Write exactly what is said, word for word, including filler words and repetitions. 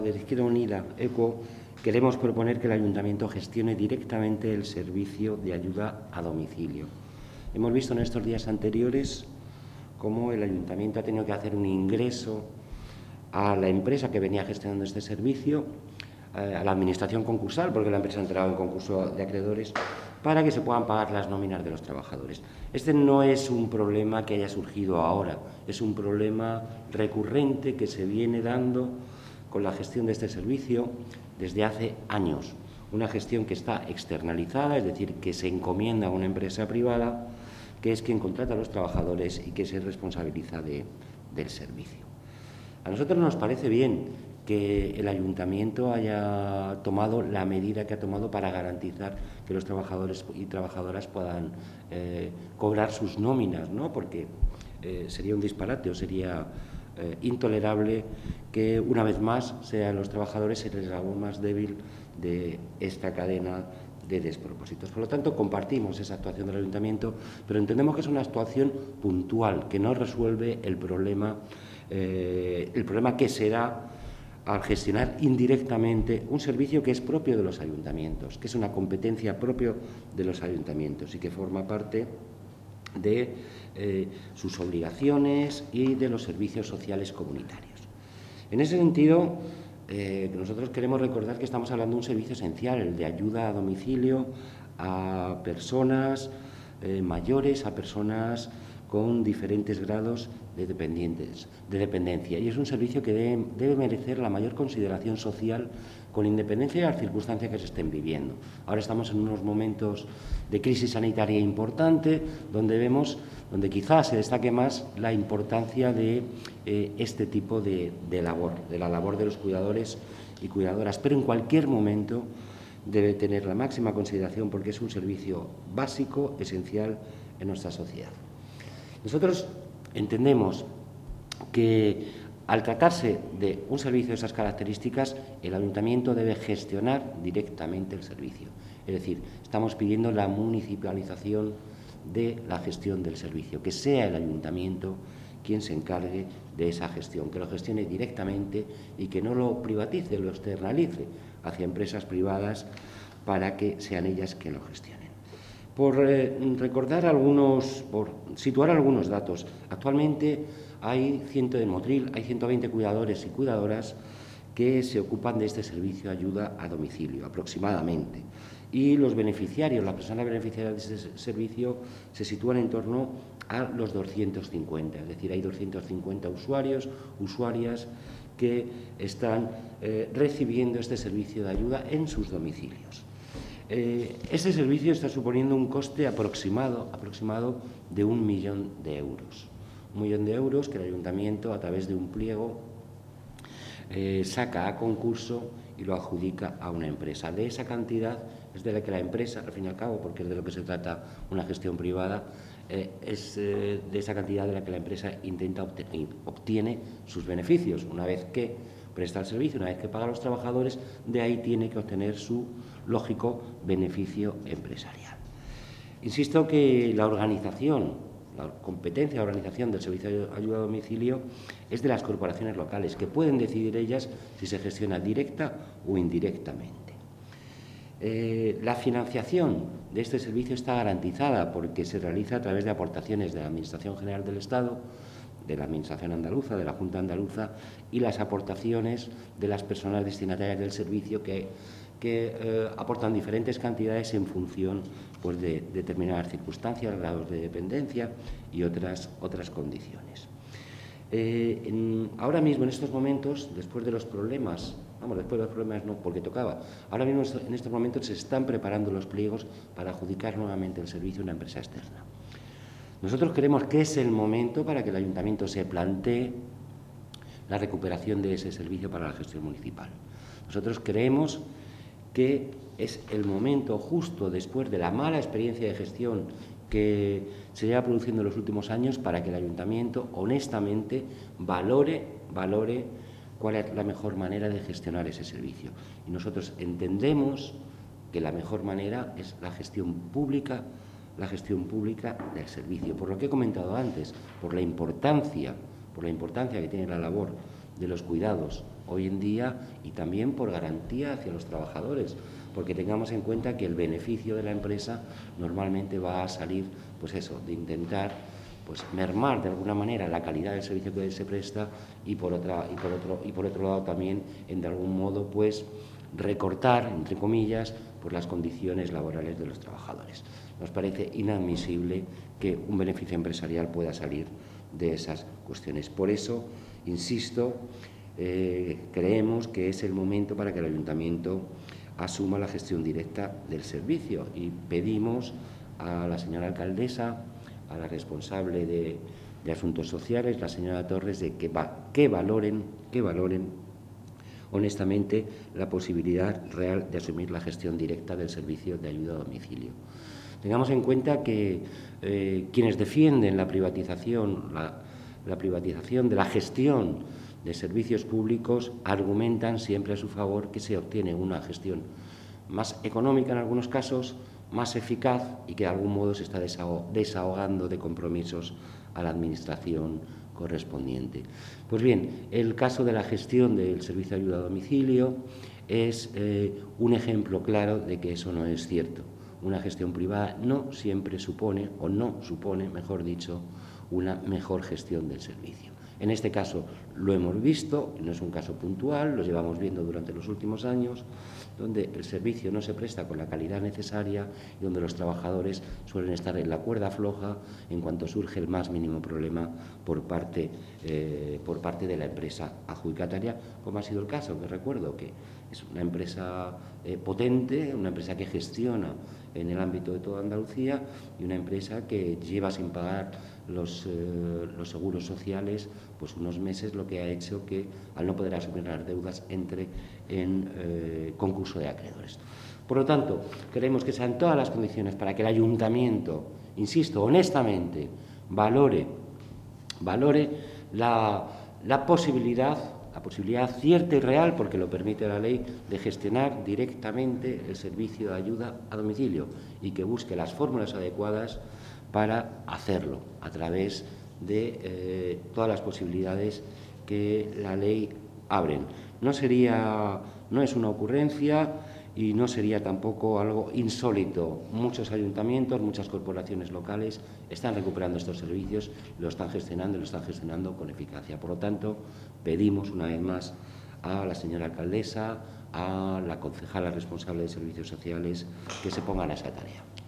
De Izquierda Unida, ECO, queremos proponer que el Ayuntamiento gestione directamente el servicio de ayuda a domicilio. Hemos visto en estos días anteriores cómo el Ayuntamiento ha tenido que hacer un ingreso a la empresa que venía gestionando este servicio, eh, a la administración concursal, porque la empresa ha entrado en concurso de acreedores, para que se puedan pagar las nóminas de los trabajadores. Este no es un problema que haya surgido ahora, es un problema recurrente que se viene dando con la gestión de este servicio desde hace años. Una gestión que está externalizada, es decir, que se encomienda a una empresa privada, que es quien contrata a los trabajadores y que se responsabiliza de, del servicio. A nosotros nos parece bien que el Ayuntamiento haya tomado la medida que ha tomado para garantizar que los trabajadores y trabajadoras puedan eh, cobrar sus nóminas, ¿no? Porque eh, sería un disparate o sería eh, intolerable que una vez más sean los trabajadores el eslabón más débil de esta cadena de despropósitos. Por lo tanto, compartimos esa actuación del Ayuntamiento, pero entendemos que es una actuación puntual, que no resuelve el problema, eh, el problema que se da al gestionar indirectamente un servicio que es propio de los ayuntamientos, que es una competencia propia de los ayuntamientos y que forma parte de eh, sus obligaciones y de los servicios sociales comunitarios. En ese sentido, eh, nosotros queremos recordar que estamos hablando de un servicio esencial, el de ayuda a domicilio a personas eh, mayores, a personas con diferentes grados de, dependientes, de dependencia. Y es un servicio que debe, debe merecer la mayor consideración social con independencia de las circunstancias que se estén viviendo. Ahora estamos en unos momentos de crisis sanitaria importante, donde vemos, donde quizás se destaque más la importancia de eh, este tipo de, de labor, de la labor de los cuidadores y cuidadoras. Pero en cualquier momento debe tener la máxima consideración porque es un servicio básico, esencial en nuestra sociedad. Nosotros entendemos que al tratarse de un servicio de esas características, el Ayuntamiento debe gestionar directamente el servicio. Es decir, estamos pidiendo la municipalización de la gestión del servicio, que sea el Ayuntamiento quien se encargue de esa gestión, que lo gestione directamente y que no lo privatice, lo externalice hacia empresas privadas para que sean ellas quien lo gestionen. Por eh, recordar algunos, por situar algunos datos, actualmente hay, ciento de Motril, hay ciento veinte cuidadores y cuidadoras que se ocupan de este servicio de ayuda a domicilio, aproximadamente. Y los beneficiarios, las personas beneficiarias de este servicio se sitúan en torno a los doscientos cincuenta, es decir, hay doscientos cincuenta usuarios, usuarias que están eh, recibiendo este servicio de ayuda en sus domicilios. Eh, este servicio está suponiendo un coste aproximado, aproximado de un millón de euros. Un millón de euros que el Ayuntamiento, a través de un pliego, eh, saca a concurso y lo adjudica a una empresa. De esa cantidad es de la que la empresa, al fin y al cabo, porque es de lo que se trata una gestión privada, eh, es eh, de esa cantidad de la que la empresa intenta obtener, obtiene sus beneficios. Una vez que presta el servicio, una vez que paga a los trabajadores, de ahí tiene que obtener su lógico beneficio empresarial. Insisto que la organización, la competencia de organización del servicio de ayuda a domicilio es de las corporaciones locales, que pueden decidir ellas si se gestiona directa o indirectamente. Eh, la financiación de este servicio está garantizada porque se realiza a través de aportaciones de la Administración General del Estado, de la Administración Andaluza, de la Junta Andaluza y las aportaciones de las personas destinatarias del servicio que, que eh, aportan diferentes cantidades en función pues, de determinadas circunstancias, grados de dependencia y otras, otras condiciones. Eh, en, ahora mismo, en estos momentos, después de los problemas, vamos, después de los problemas no, porque tocaba, ahora mismo en estos momentos se están preparando los pliegos para adjudicar nuevamente el servicio a una empresa externa. Nosotros creemos que es el momento para que el Ayuntamiento se plantee la recuperación de ese servicio para la gestión municipal. Nosotros creemos que es el momento justo después de la mala experiencia de gestión que se lleva produciendo en los últimos años para que el Ayuntamiento honestamente valore, valore cuál es la mejor manera de gestionar ese servicio. Y nosotros entendemos que la mejor manera es la gestión pública la gestión pública del servicio, por lo que he comentado antes, por la importancia, por la importancia que tiene la labor de los cuidados hoy en día y también por garantía hacia los trabajadores, porque tengamos en cuenta que el beneficio de la empresa normalmente va a salir, pues eso, de intentar pues mermar de alguna manera la calidad del servicio que se presta y por otra y por otro y por otro lado también en de algún modo pues recortar entre comillas pues las condiciones laborales de los trabajadores. Nos parece inadmisible que un beneficio empresarial pueda salir de esas cuestiones. Por eso, insisto, eh, creemos que es el momento para que el Ayuntamiento asuma la gestión directa del servicio y pedimos a la señora alcaldesa, a la responsable de, de Asuntos Sociales, la señora Torres, de que, va, que valoren, que valoren honestamente la posibilidad real de asumir la gestión directa del servicio de ayuda a domicilio. Tengamos en cuenta que eh, quienes defienden la privatización, la, la privatización de la gestión de servicios públicos argumentan siempre a su favor que se obtiene una gestión más económica en algunos casos, más eficaz y que de algún modo se está desahogando de compromisos a la Administración correspondiente. Pues bien, el caso de la gestión del servicio de ayuda a domicilio es eh, un ejemplo claro de que eso no es cierto. Una gestión privada no siempre supone, o no supone, mejor dicho, una mejor gestión del servicio. En este caso lo hemos visto, no es un caso puntual, lo llevamos viendo durante los últimos años, donde el servicio no se presta con la calidad necesaria y donde los trabajadores suelen estar en la cuerda floja en cuanto surge el más mínimo problema por parte, eh, por parte de la empresa adjudicataria, como ha sido el caso, que recuerdo que es una empresa eh, potente, una empresa que gestiona en el ámbito de toda Andalucía y una empresa que lleva sin pagar los, eh, los seguros sociales pues unos meses, lo que ha hecho que al no poder asumir las deudas entre en eh, concurso de acreedores. Por lo tanto, queremos que sean todas las condiciones para que el Ayuntamiento, insisto, honestamente, valore, valore la, la posibilidad la posibilidad cierta y real, porque lo permite la ley, de gestionar directamente el servicio de ayuda a domicilio y que busque las fórmulas adecuadas para hacerlo a través de eh, todas las posibilidades que la ley abren. No sería, no es una ocurrencia y no sería tampoco algo insólito. Muchos ayuntamientos, muchas corporaciones locales están recuperando estos servicios, lo están gestionando y lo están gestionando con eficacia. Por lo tanto, pedimos una vez más a la señora alcaldesa, a la concejala responsable de servicios sociales, que se pongan a esa tarea.